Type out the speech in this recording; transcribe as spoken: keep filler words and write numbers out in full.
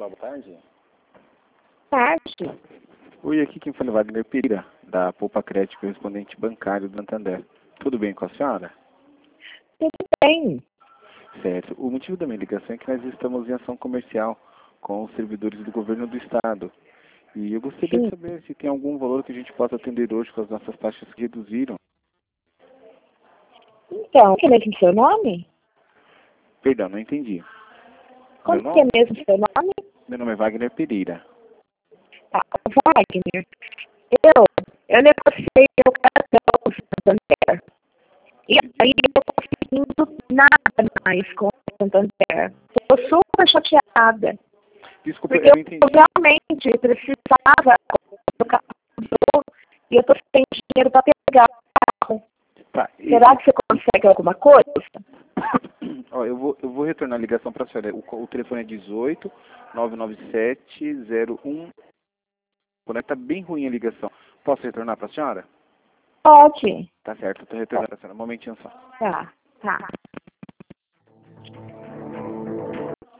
Olá, boa tarde. Tarde. Oi, aqui quem fala é Wagner Pereira, da Poupa Crédito, correspondente bancário do Santander. Tudo bem com a senhora? Tudo bem. Certo. O motivo da minha ligação é que nós estamos em ação comercial com os servidores do governo do estado. E eu gostaria Sim. de saber se tem algum valor que a gente possa atender hoje com as nossas taxas que reduziram. Então, que é mesmo seu nome? Perdão, não entendi. Como Meu que é nome? mesmo seu nome? Meu nome é Wagner Pereira. Tá, Wagner. Eu, eu negociei meu cartão com o Santander. E aí eu tô conseguindo nada mais com o Santander. Estou super chateada. Desculpa, Porque eu eu não entendi. realmente precisava do cartão e eu estou sem dinheiro para pegar o carro. Tá, e- Será que você consegue alguma coisa? Ó, eu vou, eu vou retornar a ligação para a senhora. O, co- o telefone é dezoito, nove nove sete, zero um. Está bem ruim a ligação. Posso retornar para a senhora? Pode. Tá certo, estou retornando para a senhora. Um momentinho só. Tá, tá.